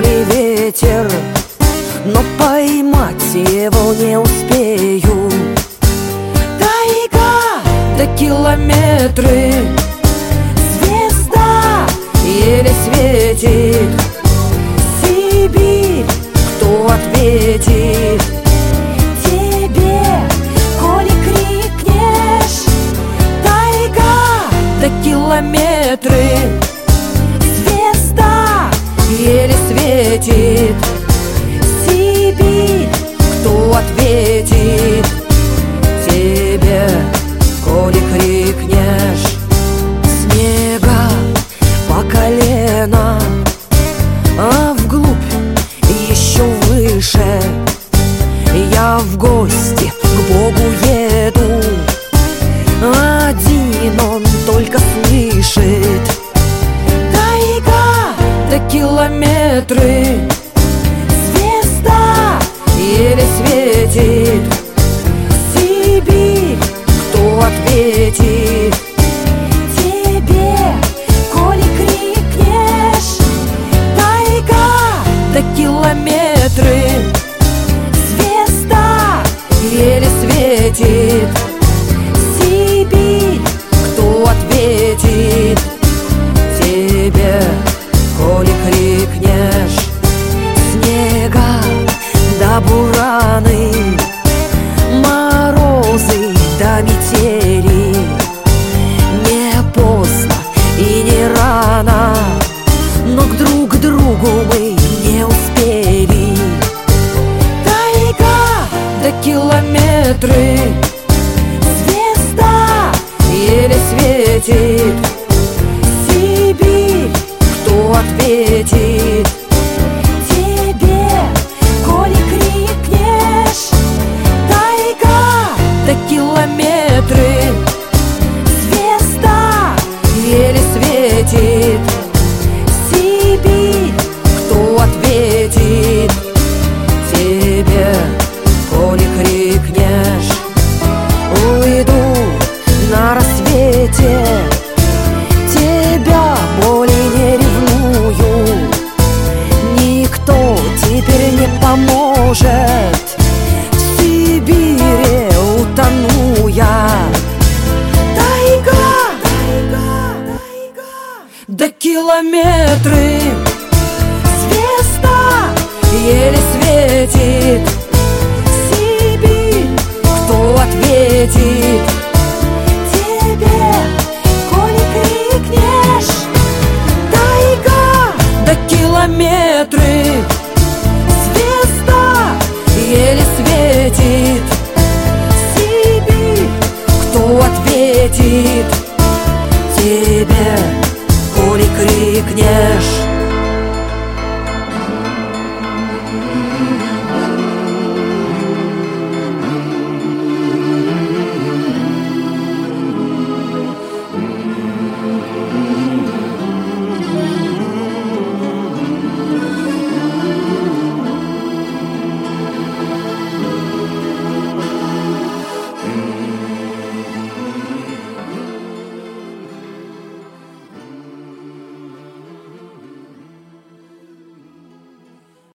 сильный ветер, но поймать его не успею. Тайга до километры, звезда еле светит. Сибирь, кто ответит тебе, коли крикнешь? Тайга до километры, звезда еле светит. Сибирь, кто ответит тебе, коли крикнешь? Снега по колено, а вглубь еще выше. Я в гости к Богу еду, один он только слышит. Тайга до километры, звезда еле светит. Сибирь, кто ответит тебе, коли крикнешь? Тайга до километры, звезда еле светит. Сибирь, кто ответит тебе, коли крикнешь? Снега до бураны, морозы до метели. Не поздно и не рано, но друг к другу мы не успели. Тайга до километры, звезда еле светит. Сибирь, кто ответит тебе, коли крикнешь? Тайга до километры, звезда еле светит. Сибирь, кто ответит тебе, коли крикнешь? Уйду на рассвете, тебя более не ревную. Никто теперь не поможет, в Сибири утону я. Тайга, тайга, тайга до километры, звезда еле светит. Сибирь, кто ответит тебе, коли крикнешь? Тайга до километры, звезда еле светит. Сибирь, кто ответит тебе, коли крикнешь?